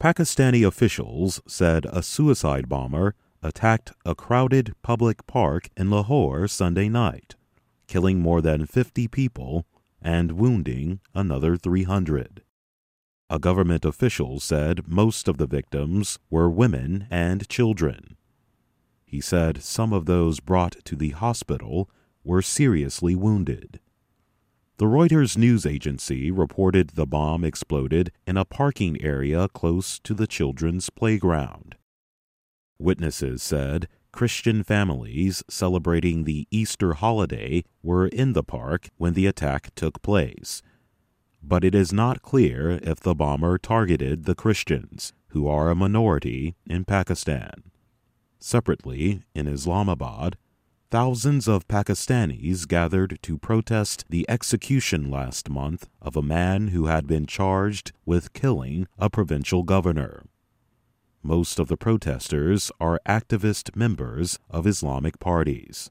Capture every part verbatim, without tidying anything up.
Pakistani officials said a suicide bomber attacked a crowded public park in Lahore Sunday night, killing more than fifty people and wounding another three hundred. A government official said most of the victims were women and children. He said some of those brought to the hospital were seriously wounded. The Reuters news agency reported the bomb exploded in a parking area close to the children's playground. Witnesses said Christian families celebrating the Easter holiday were in the park when the attack took place. But it is not clear if the bomber targeted the Christians, who are a minority in Pakistan. Separately, in Islamabad, thousands of Pakistanis gathered to protest the execution last month of a man who had been charged with killing a provincial governor. Most of the protesters are activist members of Islamic parties.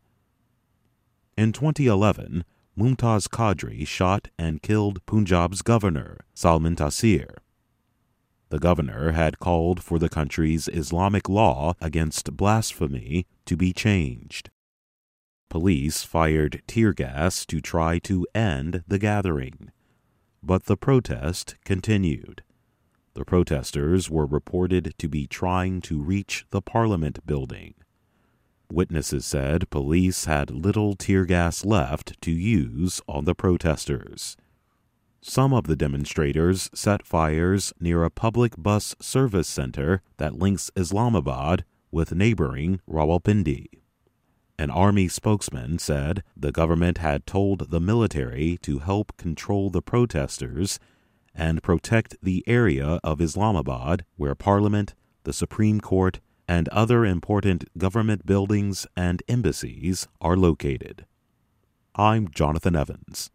In twenty eleven, Mumtaz Qadri shot and killed Punjab's governor, Salman Taseer. The governor had called for the country's Islamic law against blasphemy to be changed. Police fired tear gas to try to end the gathering, but the protest continued. The protesters were reported to be trying to reach the Parliament building. Witnesses said police had little tear gas left to use on the protesters. Some of the demonstrators set fires near a public bus service center that links Islamabad with neighboring Rawalpindi. An army spokesman said the government had told the military to help control the protesters and protect the area of Islamabad where Parliament, the Supreme Court, and other important government buildings and embassies are located. I'm Jonathan Evans.